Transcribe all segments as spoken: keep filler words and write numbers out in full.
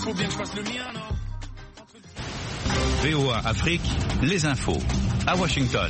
faut bien que je fasse le mien, non? V O A Afrique, les infos, à Washington.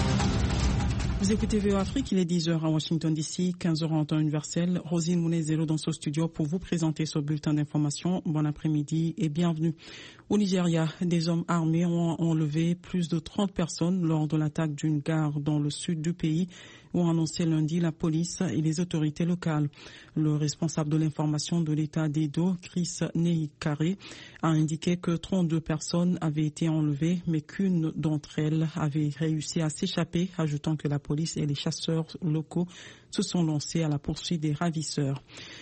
Vous écoutez V O A Afrique, il est dix heures à Washington D C, quinze heures en temps universel. Rosine Mounezelo dans ce studio pour vous présenter ce bulletin d'information. Bon après-midi et bienvenue. Au Nigeria, des hommes armés ont enlevé plus de trente personnes lors de l'attaque d'une gare dans le sud du pays, ont annoncé lundi la police et les autorités locales. Le responsable de l'information de l'État d'Edo, Chris Neikare, a indiqué que trente-deux personnes avaient été enlevées, mais qu'une d'entre elles avait réussi à s'échapper, ajoutant que la police et les chasseurs locaux se sont lancés à la poursuite des ravisseurs.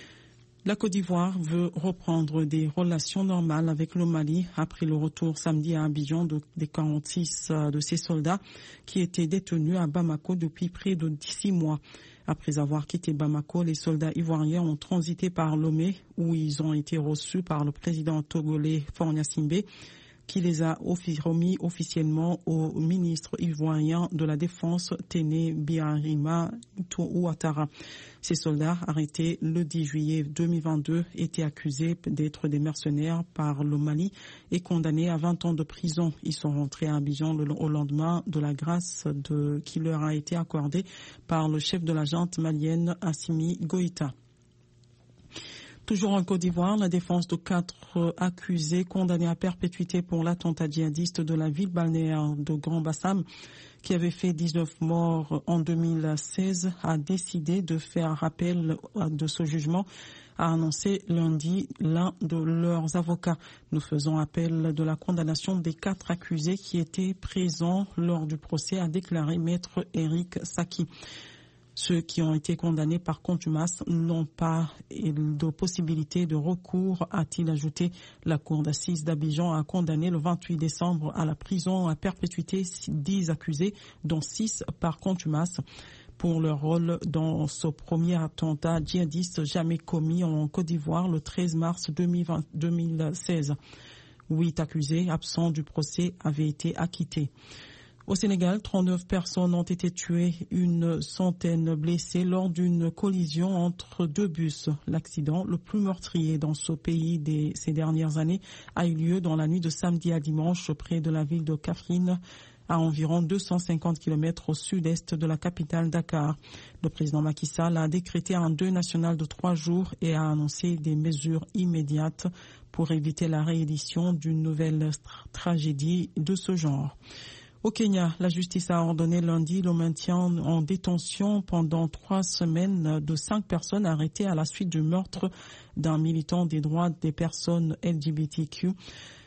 La Côte d'Ivoire veut reprendre des relations normales avec le Mali après le retour samedi à Abidjan de, des quarante-six de ses soldats qui étaient détenus à Bamako depuis près de six mois. Après avoir quitté Bamako, les soldats ivoiriens ont transité par Lomé où ils ont été reçus par le président togolais Faure Gnassingbé, qui les a remis officiellement au ministre ivoirien de la Défense, Téné Birahima Ouattara. Ces soldats, arrêtés le dix juillet deux mille vingt-deux, étaient accusés d'être des mercenaires par le Mali et condamnés à vingt ans de prison. Ils sont rentrés à Abidjan au lendemain de la grâce de, qui leur a été accordée par le chef de la junte malienne Assimi Goïta. Toujours en Côte d'Ivoire, la défense de quatre accusés condamnés à perpétuité pour l'attentat djihadiste de la ville balnéaire de Grand Bassam, qui avait fait dix-neuf morts en deux mille seize, a décidé de faire appel de ce jugement, a annoncé lundi l'un de leurs avocats. Nous faisons appel de la condamnation des quatre accusés qui étaient présents lors du procès, a déclaré maître Eric Saki. Ceux qui ont été condamnés par contumace n'ont pas de possibilité de recours, a-t-il ajouté. La cour d'assises d'Abidjan a condamné le vingt-huit décembre à la prison à perpétuité dix accusés, dont six par contumace, pour leur rôle dans ce premier attentat djihadiste jamais commis en Côte d'Ivoire le treize mars deux mille seize. Huit accusés absents du procès avaient été acquittés. Au Sénégal, trente-neuf personnes ont été tuées, une centaine blessées lors d'une collision entre deux bus. L'accident le plus meurtrier dans ce pays des, ces dernières années a eu lieu dans la nuit de samedi à dimanche près de la ville de Kaffrine, à environ deux cent cinquante kilomètres au sud-est de la capitale Dakar. Le président Macky Sall a décrété un deuil national de trois jours et a annoncé des mesures immédiates pour éviter la réédition d'une nouvelle tragédie de ce genre. Au Kenya, la justice a ordonné lundi le maintien en détention pendant trois semaines de cinq personnes arrêtées à la suite du meurtre d'un militant des droits des personnes L G B T Q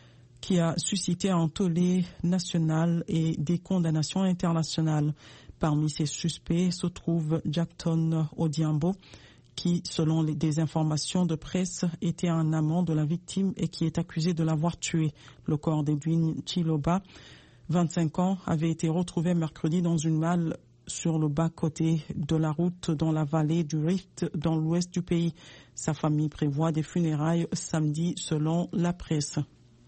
qui a suscité un tollé national et des condamnations internationales. Parmi ces suspects se trouve Jackton Odiambo, qui, selon les, des informations de presse, était un amant de la victime et qui est accusé de l'avoir tué. Le corps d'Edwin Chiloba, vingt-cinq ans, avait été retrouvé mercredi dans une malle sur le bas-côté de la route dans la vallée du Rift, dans l'ouest du pays. Sa famille prévoit des funérailles samedi selon la presse.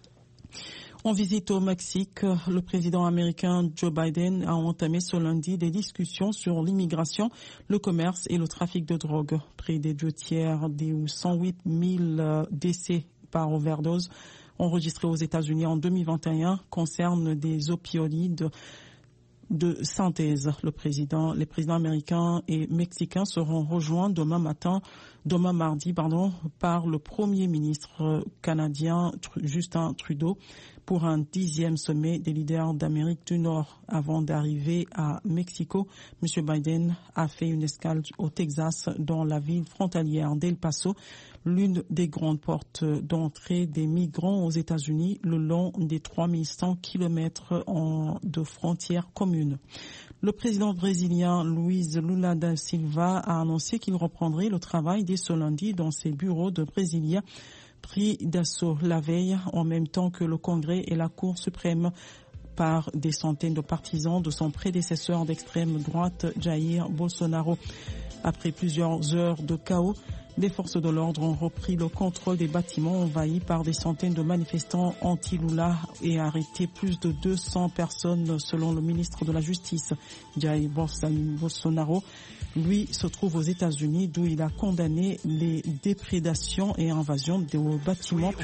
En visite au Mexique, le président américain Joe Biden a entamé ce lundi des discussions sur l'immigration, le commerce et le trafic de drogue. Près des deux tiers des cent huit mille décès par overdose enregistrés aux États-Unis en deux mille vingt et un concernent des opioïdes de synthèse. Le président, les présidents américains et mexicains seront rejoints demain matin, demain mardi, pardon, par le premier ministre canadien Justin Trudeau pour un dixième sommet des leaders d'Amérique du Nord. Avant d'arriver à Mexico, M. Biden a fait une escale au Texas dans la ville frontalière d'El Paso, l'une des grandes portes d'entrée des migrants aux États-Unis le long des trois mille cent kilomètres de frontières communes. Le président brésilien Luiz Lula da Silva a annoncé qu'il reprendrait le travail dès ce lundi dans ses bureaux de Brasilia, pris d'assaut la veille en même temps que le Congrès et la Cour suprême par des centaines de partisans de son prédécesseur d'extrême droite Jair Bolsonaro. Après plusieurs heures de chaos, les forces de l'ordre ont repris le contrôle des bâtiments envahis par des centaines de manifestants anti-Lula et arrêté plus de deux cents personnes selon le ministre de la Justice. Jair Bolsonaro, lui, se trouve aux États-Unis d'où il a condamné les déprédations et invasions de bâtiments